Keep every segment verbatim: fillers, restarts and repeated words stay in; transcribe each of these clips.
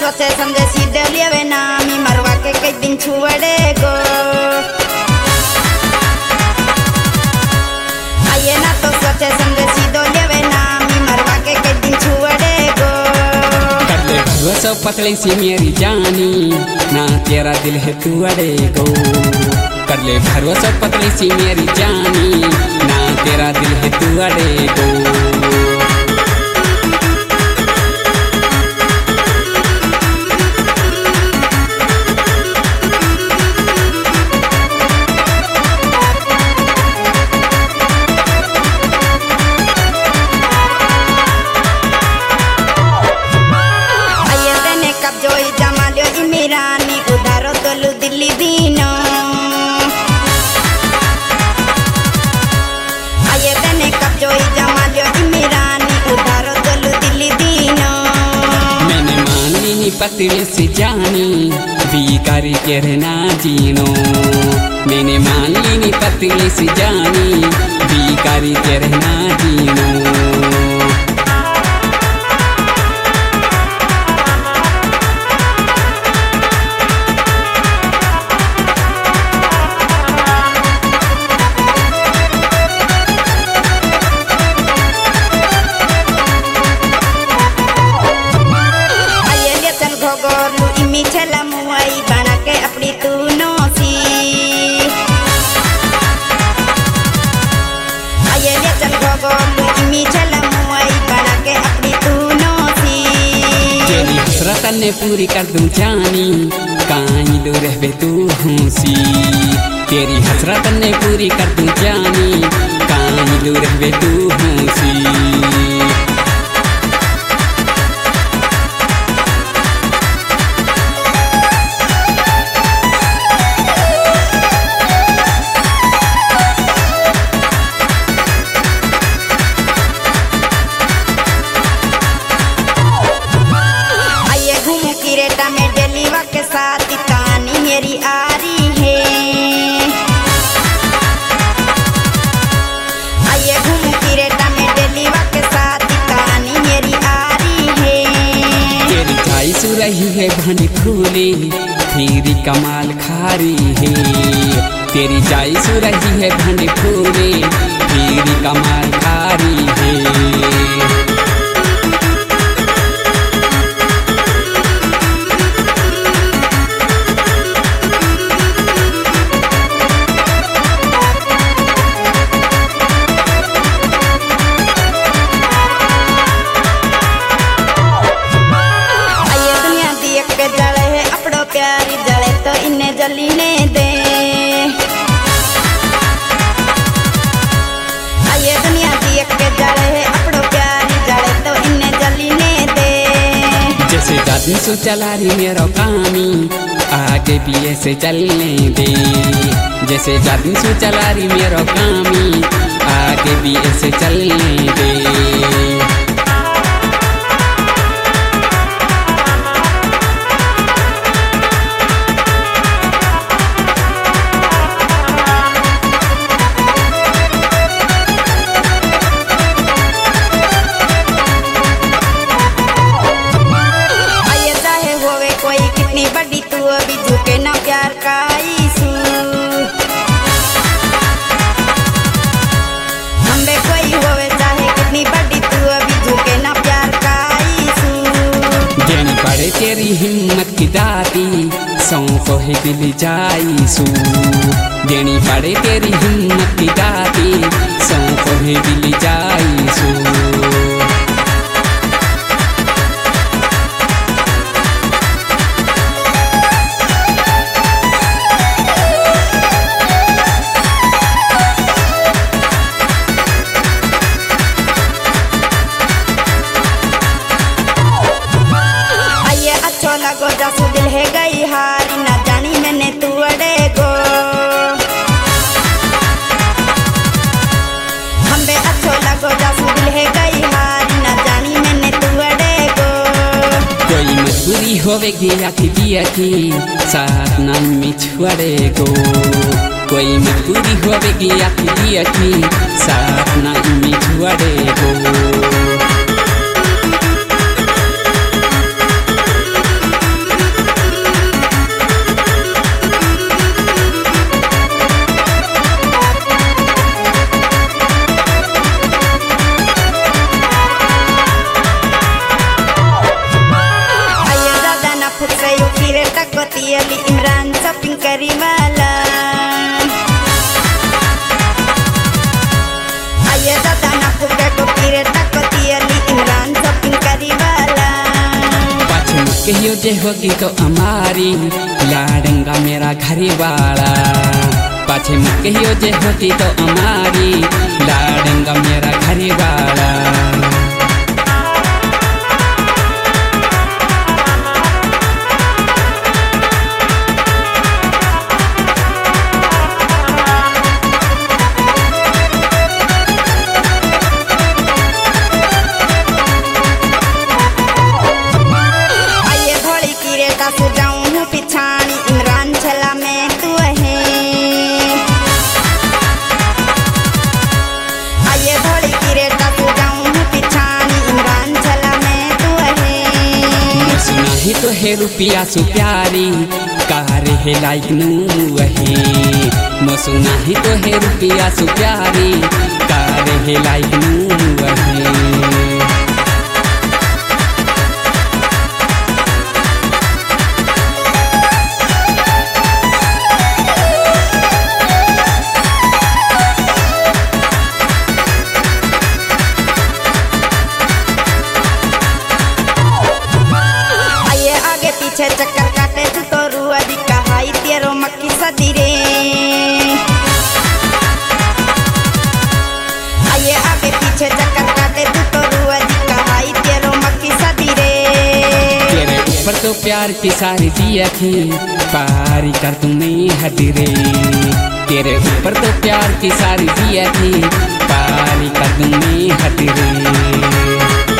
सोचे समझे सीधे लेवे नामी मरवा के कई दिन छुड़े गो। आइए ना तो सोचे समझे सीधो लेवे नामी मरवा के कई दिन छुड़े गो। कर ले भरोसा पतली सी मेरी जानी ना तेरा दिल है तू अड़े गो। कर ले भरोसा पतली सी मेरी जानी ना तेरा दिल है तू अड़े गो। पतली सी जानी बीकारी के रहना जीनो। मैंने मान ली पतली सी जानी बीकारी के रहना जीनो। बना के अपनी तू नोसी आये ले चल गोगो इमी चल मुई बना के अपनी तू नोसी। तेरी हसरत ने पूरी कर दूं जानी कहीं दूर रहबे तू हंसी। तेरी हसरत ने पूरी कर दूं जानी कहीं दूर रहबे तू हंसी। के साथ कहानी मेरी आ रही है। आइए घूम किरेटा में डेलीवा के साथ कहानी मेरी आ रही है। तेरी चाय सु रही है भनी फूली फिर कमाल खारी है। तेरी चाय सु रही है भनी फूली फिर कमाल खारी है। प्यारी जले तो इन्हें जलीने दे। आइए दुनिया देख के जले है अपनों प्यारी जले तो इन्हें जलीने दे। जैसे जादू सो चला रही मेरा कामी आगे भी ऐसे चलने दे। जैसे जादू सो चला रही मेरा कामी आगे भी ऐसे चलने दे। बड़ी तू अभी झुके ना प्यार का ईसू। हमें कोई होवे चाहे कितनी बड़ी तू अभी झुके ना प्यार का ईसू। देनी पड़े तेरी हिम्मत की दाती सौ को ही दिल जाईसू। देनी पड़े तेरी हिम्मत की दाती सौ को ही दिल जाईसू। लगो जासू दिल है गई हारी ना जानी मैंने तू अड़े गो। हमें अच्छो लगो जासू दिल है गई हारी ना जानी मैंने तू अड़े गो। कोई मजबूरी होवेगी आखी दिया की साथ ना में छुड़े गो। कोई मजबूरी होवेगी आखी दिया की साथ ना में छुड़े गो। कतियली इमरान शॉपिंग करी वाला आये दादा ना पुके को पीरे तक कतियली इमरान शॉपिंग करी वाला पाछे कहियो जे होगी तो हमारी लाड़ेंगा मेरा घरी वाला पाछे कहियो जे होती तो हमारी लाड़ेंगा मेरा घरी वाला जाऊं पिछानी इमरान छला में तू है आये थोड़ी किरेटा तू जाऊं पिछानी इमरान छला में तू है सुना ही तो है रुपिया सु प्यारी कार है लाइक नू है मो सुना ही तो है रुपिया सु प्यारी कार है लाइक नू है चक्कर काटे तू तो रुआ दिखा हाई तेरो मक्की सदी रे आये आगे पीछे चक्कर काटे तू तो रुआ दिखा हाई तेरो मक्की सदी रे तेरे ऊपर तो प्यार की सारी दिया थी पारी कर तुम्हें हटी रे तेरे ऊपर तो प्यार की सारी दिया थी पारी कर तुम्हें हटी रे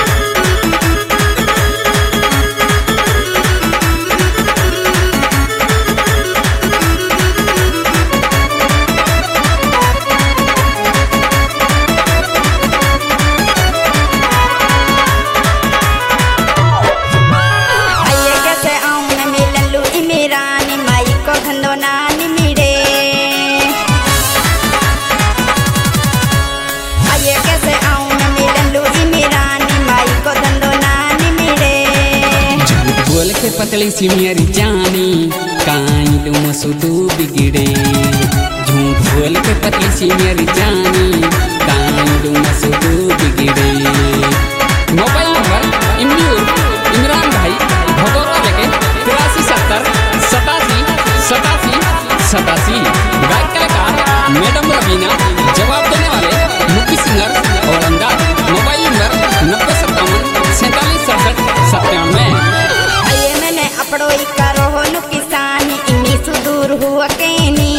पतली सी मेरी जानी काई तुम सुधू बिगड़े झूठ बोल के पतली सी मेरी जानी काई तुम सुधू बिगड़े मोबाइल नंबर इमरान भाई भगोरा लेके तिरासी सत्तर सतासी सतासी सतासी गायक कलाकार मैडम रवीना जवाब देने वाले मुख्य सिंगर और अंदाज मोबाइल नंबर नब्बे सत्तावन सैतालीस सड़सठ सत्तानवे अपड़ोई करो हो नु किसानी इन्नी सुदूर हुआ केनी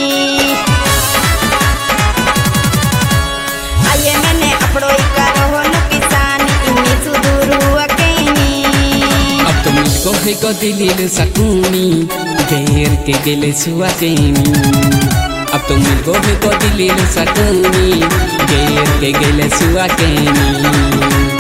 आये मैंने अपड़ोई करो हो नु किसानी इन्नी सुदूर हुआ केनी अब तो मुझको है को दिल सकूनी देर के दिल सुआ केनी अब तो मुझको है को दिल सकूनी देर के दिल सुआ केनी